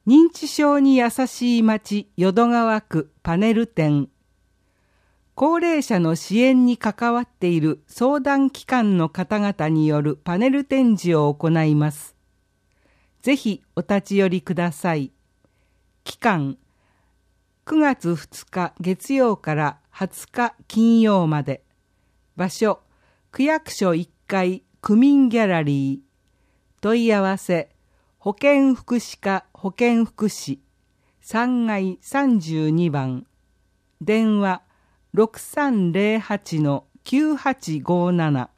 認知症に優しい町淀川区パネル展。高齢者の支援に関わっている相談機関の方々によるパネル展示を行います。ぜひお立ち寄りください。期間9月2日月曜から20日金曜まで。場所区役所1階区民ギャラリー。問い合わせ保健福祉課保健福祉3階32番。電話 6308-9857